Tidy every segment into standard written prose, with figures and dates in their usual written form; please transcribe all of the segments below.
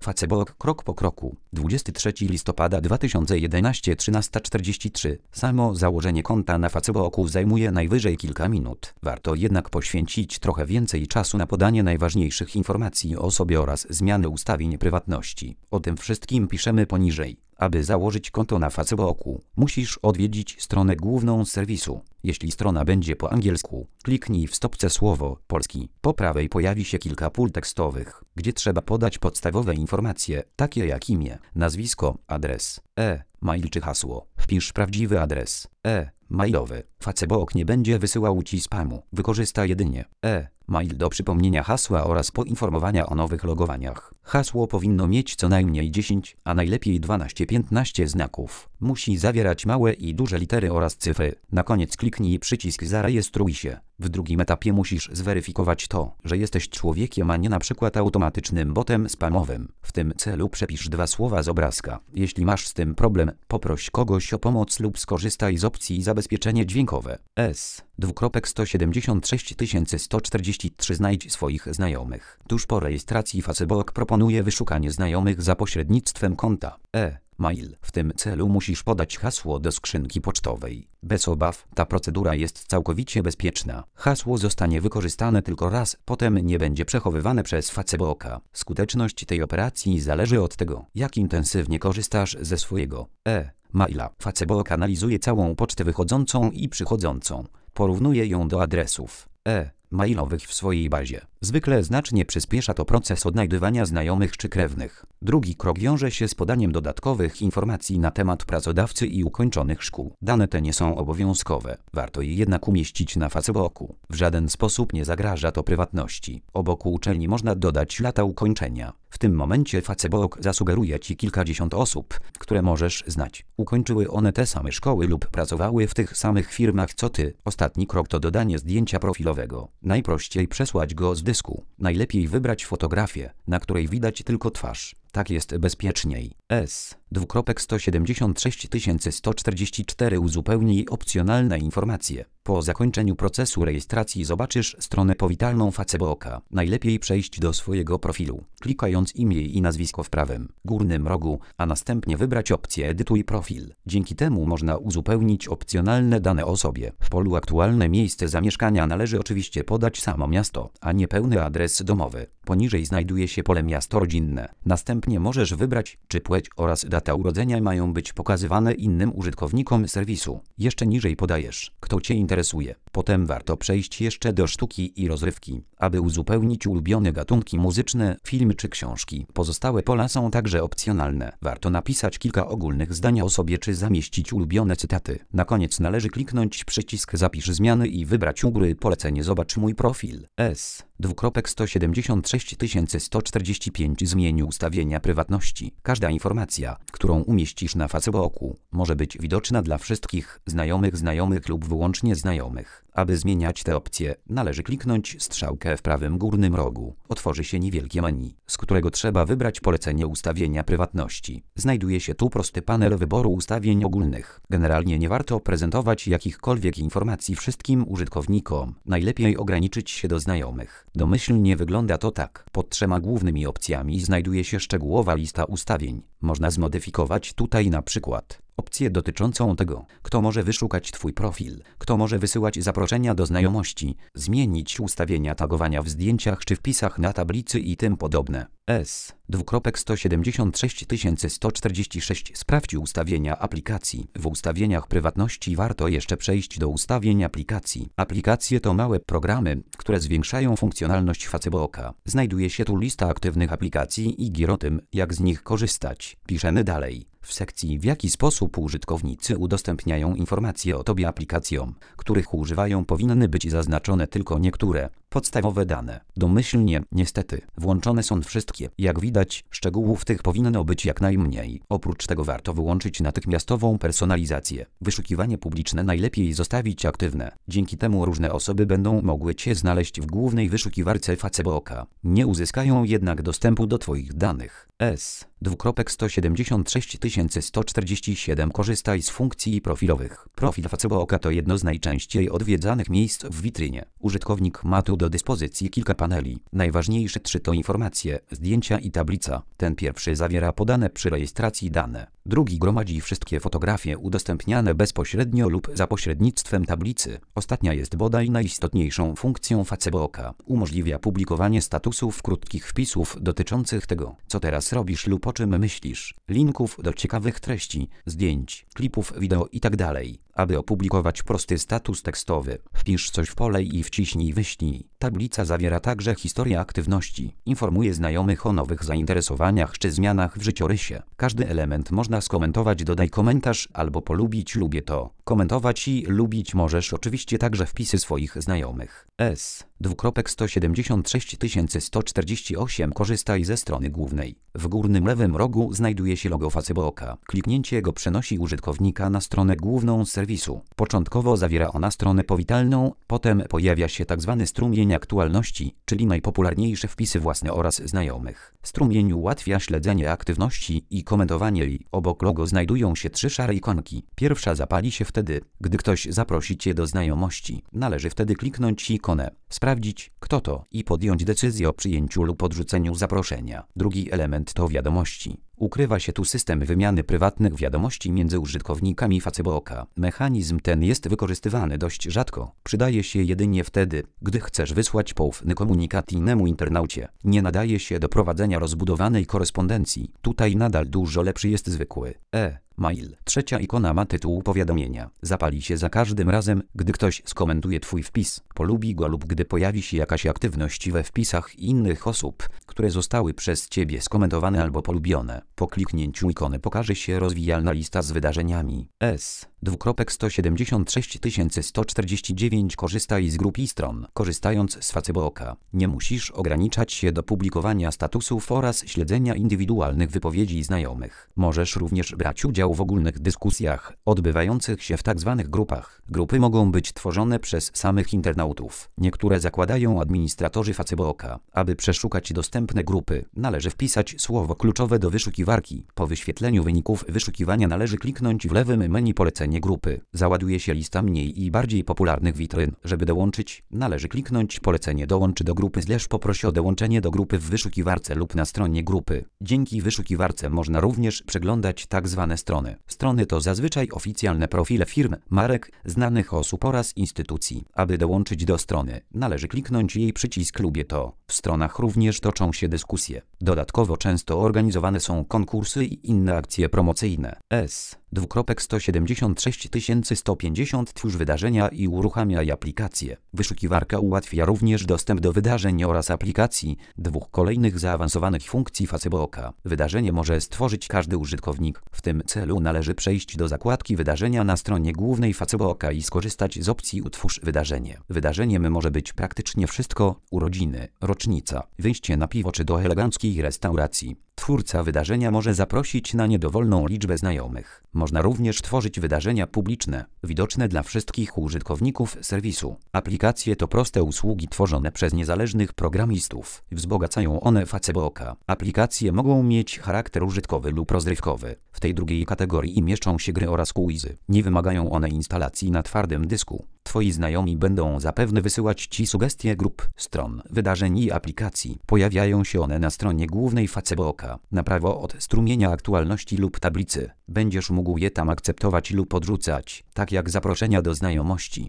Facebook krok po kroku. 23 listopada 2011 13:43. Samo założenie konta na Facebooku zajmuje najwyżej kilka minut. Warto jednak poświęcić trochę więcej czasu na podanie najważniejszych informacji o sobie oraz zmianę ustawień prywatności. O tym wszystkim piszemy poniżej. Aby założyć konto na Facebooku, musisz odwiedzić stronę główną serwisu. Jeśli strona będzie po angielsku, kliknij w stopce słowo polski. Po prawej pojawi się kilka pól tekstowych, gdzie trzeba podać podstawowe informacje, takie jak imię, nazwisko, adres, mail czy hasło. Wpisz prawdziwy adres, mailowy. Facebook nie będzie wysyłał Ci spamu. Wykorzysta jedynie mail do przypomnienia hasła oraz poinformowania o nowych logowaniach. Hasło powinno mieć co najmniej 10, a najlepiej 12-15 znaków. Musi zawierać małe i duże litery oraz cyfry. Na koniec kliknij przycisk Zarejestruj się. W drugim etapie musisz zweryfikować to, że jesteś człowiekiem, a nie na przykład automatycznym botem spamowym. W tym celu przepisz 2 słowa z obrazka. Jeśli masz z tym problem, poproś kogoś o pomoc lub skorzystaj z opcji zabezpieczenie dźwiękowe. 173 znajdź swoich znajomych. Tuż po rejestracji Facebook proponuje wyszukanie znajomych za pośrednictwem konta mail. W tym celu musisz podać hasło do skrzynki pocztowej. Bez obaw, ta procedura jest całkowicie bezpieczna. Hasło zostanie wykorzystane tylko raz, potem nie będzie przechowywane przez Facebooka. Skuteczność tej operacji zależy od tego, jak intensywnie korzystasz ze swojego maila. Facebook analizuje całą pocztę wychodzącą i przychodzącą. Porównuje ją do adresów mailowych w swojej bazie. Zwykle znacznie przyspiesza to proces odnajdywania znajomych czy krewnych. Drugi krok wiąże się z podaniem dodatkowych informacji na temat pracodawcy i ukończonych szkół. Dane te nie są obowiązkowe. Warto je jednak umieścić na Facebooku. W żaden sposób nie zagraża to prywatności. Obok uczelni można dodać lata ukończenia. W tym momencie Facebook zasugeruje Ci kilkadziesiąt osób, które możesz znać. Ukończyły one te same szkoły lub pracowały w tych samych firmach co Ty. Ostatni krok to dodanie zdjęcia profilowego. Najprościej przesłać go z dysku. Najlepiej wybrać fotografię, na której widać tylko twarz. Tak jest bezpieczniej. 173 uzupełnij opcjonalne informacje. Po zakończeniu procesu rejestracji zobaczysz stronę powitalną Facebooka. Najlepiej przejść do swojego profilu, klikając imię i nazwisko w prawym górnym rogu, a następnie wybrać opcję Edytuj profil. Dzięki temu można uzupełnić opcjonalne dane o sobie. W polu Aktualne miejsce zamieszkania należy oczywiście podać samo miasto, a nie pełny adres domowy. Poniżej znajduje się pole miasto rodzinne. Następnie możesz wybrać, czy płeć oraz data urodzenia mają być pokazywane innym użytkownikom serwisu. Jeszcze niżej podajesz, kto Cię interesuje. Potem warto przejść jeszcze do sztuki i rozrywki, aby uzupełnić ulubione gatunki muzyczne, filmy czy książki. Pozostałe pola są także opcjonalne. Warto napisać kilka ogólnych zdań o sobie czy zamieścić ulubione cytaty. Na koniec należy kliknąć przycisk Zapisz zmiany i wybrać u góry polecenie Zobacz mój profil. 173 zmień ustawienia prywatności. Każda informacja, którą umieścisz na Facebooku, może być widoczna dla wszystkich znajomych lub wyłącznie znajomych. Aby zmieniać te opcje, należy kliknąć strzałkę w prawym górnym rogu. Otworzy się niewielkie menu, z którego trzeba wybrać polecenie ustawienia prywatności. Znajduje się tu prosty panel wyboru ustawień ogólnych. Generalnie nie warto prezentować jakichkolwiek informacji wszystkim użytkownikom. Najlepiej ograniczyć się do znajomych. Domyślnie wygląda to tak. Pod 3 głównymi opcjami znajduje się szczegółowa lista ustawień. Można zmodyfikować tutaj na przykład opcję dotyczącą tego, kto może wyszukać Twój profil, kto może wysyłać zaproszenia do znajomości, zmienić ustawienia tagowania w zdjęciach czy wpisach na tablicy i tym podobne. 173 Sprawdź ustawienia aplikacji. W ustawieniach prywatności warto jeszcze przejść do ustawień aplikacji. Aplikacje to małe programy, które zwiększają funkcjonalność Facebooka. Znajduje się tu lista aktywnych aplikacji i gier o tym, jak z nich korzystać. Piszemy dalej. W sekcji w jaki sposób użytkownicy udostępniają informacje o Tobie aplikacjom, których używają, powinny być zaznaczone tylko niektóre podstawowe dane. Domyślnie, niestety, włączone są wszystkie. Jak widać, szczegółów tych powinno być jak najmniej. Oprócz tego warto wyłączyć natychmiastową personalizację. Wyszukiwanie publiczne najlepiej zostawić aktywne. Dzięki temu różne osoby będą mogły Cię znaleźć w głównej wyszukiwarce Facebooka. Nie uzyskają jednak dostępu do Twoich danych. 173 Korzystaj z funkcji profilowych. Profil Facebooka to jedno z najczęściej odwiedzanych miejsc w witrynie. Użytkownik ma tu do dyspozycji kilka paneli. Najważniejsze 3 to informacje, zdjęcia i tablica. Ten pierwszy zawiera podane przy rejestracji dane. Drugi gromadzi wszystkie fotografie udostępniane bezpośrednio lub za pośrednictwem tablicy. Ostatnia jest bodaj najistotniejszą funkcją Facebooka. Umożliwia publikowanie statusów krótkich wpisów dotyczących tego, co teraz robisz lub o czym myślisz, linków do ciekawych treści, zdjęć, klipów wideo itd. Aby opublikować prosty status tekstowy, wpisz coś w pole i wciśnij wyślij. Tablica zawiera także historię aktywności. Informuje znajomych o nowych zainteresowaniach czy zmianach w życiorysie. Każdy element można skomentować, dodaj komentarz albo polubić, lubię to. Komentować i lubić możesz oczywiście także wpisy swoich znajomych. S:176148 Korzystaj ze strony głównej. W górnym lewym rogu znajduje się logo Facebooka. Kliknięcie go przenosi użytkownika na stronę główną serwisu. Początkowo zawiera ona stronę powitalną, potem pojawia się tzw. strumień aktualności, czyli najpopularniejsze wpisy własne oraz znajomych. Strumień ułatwia śledzenie aktywności i komentowanie jej. Obok logo znajdują się 3 szare ikonki. Pierwsza zapali się wtedy, gdy ktoś zaprosi Cię do znajomości. Należy wtedy kliknąć ikonę, sprawdzić, kto to i podjąć decyzję o przyjęciu lub odrzuceniu zaproszenia. Drugi element to wiadomości. Ukrywa się tu system wymiany prywatnych wiadomości między użytkownikami Facebooka. Mechanizm ten jest wykorzystywany dość rzadko. Przydaje się jedynie wtedy, gdy chcesz wysłać poufny komunikat innemu internaucie. Nie nadaje się do prowadzenia rozbudowanej korespondencji. Tutaj nadal dużo lepszy jest zwykły mail. Trzecia ikona ma tytuł powiadomienia. Zapali się za każdym razem, gdy ktoś skomentuje Twój wpis, polubi go lub gdy pojawi się jakaś aktywność we wpisach innych osób, które zostały przez Ciebie skomentowane albo polubione. Po kliknięciu ikony pokaże się rozwijalna lista z wydarzeniami. S:176149 Korzystaj z grup i stron. Korzystając z Facebooka, nie musisz ograniczać się do publikowania statusów oraz śledzenia indywidualnych wypowiedzi znajomych. Możesz również brać udział w ogólnych dyskusjach odbywających się w tzw. grupach. Grupy mogą być tworzone przez samych internautów. Niektóre zakładają administratorzy Facebooka. Aby przeszukać dostępne grupy, należy wpisać słowo kluczowe do wyszukiwarki. Po wyświetleniu wyników wyszukiwania należy kliknąć w lewym menu polecenie grupy. Załaduje się lista mniej i bardziej popularnych witryn. Żeby dołączyć, należy kliknąć polecenie dołącz do grupy / poproś o dołączenie do grupy w wyszukiwarce lub na stronie grupy. Dzięki wyszukiwarce można również przeglądać tzw. strony. Strony to zazwyczaj oficjalne profile firm, marek, znanych osób oraz instytucji. Aby dołączyć do strony, należy kliknąć jej przycisk lubię to. W stronach również toczą się dyskusje. Dodatkowo często organizowane są konkursy i inne akcje promocyjne. S:176150 Twórz wydarzenia i uruchamiaj aplikacje. Wyszukiwarka ułatwia również dostęp do wydarzeń oraz aplikacji, 2 kolejnych zaawansowanych funkcji Facebooka. Wydarzenie może stworzyć każdy użytkownik. W tym celu należy przejść do zakładki wydarzenia na stronie głównej Facebooka i skorzystać z opcji utwórz wydarzenie. Wydarzeniem może być praktycznie wszystko: urodziny, rocznica, wyjście na piwo czy do eleganckiej restauracji. Twórca wydarzenia może zaprosić na nie dowolną liczbę znajomych. Można również tworzyć wydarzenia publiczne, widoczne dla wszystkich użytkowników serwisu. Aplikacje to proste usługi tworzone przez niezależnych programistów. Wzbogacają one Facebooka. Aplikacje mogą mieć charakter użytkowy lub rozrywkowy. W tej drugiej kategorii mieszczą się gry oraz quizy. Nie wymagają one instalacji na twardym dysku. Twoi znajomi będą zapewne wysyłać Ci sugestie grup, stron, wydarzeń i aplikacji. Pojawiają się one na stronie głównej Facebooka, na prawo od strumienia aktualności lub tablicy. Będziesz mógł je tam akceptować lub odrzucać, tak jak zaproszenia do znajomości.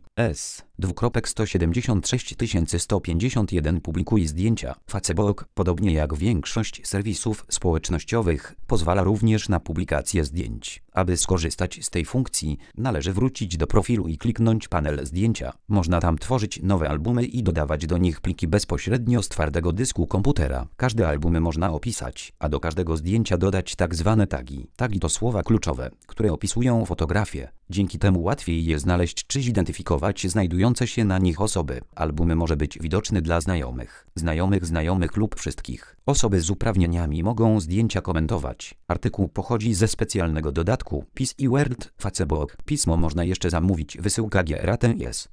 S:176151 Publikuj zdjęcia. Facebook, podobnie jak większość serwisów społecznościowych, pozwala również na publikację zdjęć. Aby skorzystać z tej funkcji, należy wrócić do profilu i kliknąć panel zdjęcia. Można tam tworzyć nowe albumy i dodawać do nich pliki bezpośrednio z twardego dysku komputera. Każde albumy można opisać, a do każdego zdjęcia dodać tak zwane tagi. Tagi to słowa kluczowe, które opisują fotografię. Dzięki temu łatwiej je znaleźć czy zidentyfikować znajdujące się na nich osoby. Albumy może być widoczny dla znajomych lub wszystkich. Osoby z uprawnieniami mogą zdjęcia komentować. Artykuł pochodzi ze specjalnego dodatku PIS i Word Facebook. Pismo można jeszcze zamówić. Wysyłka GRATES.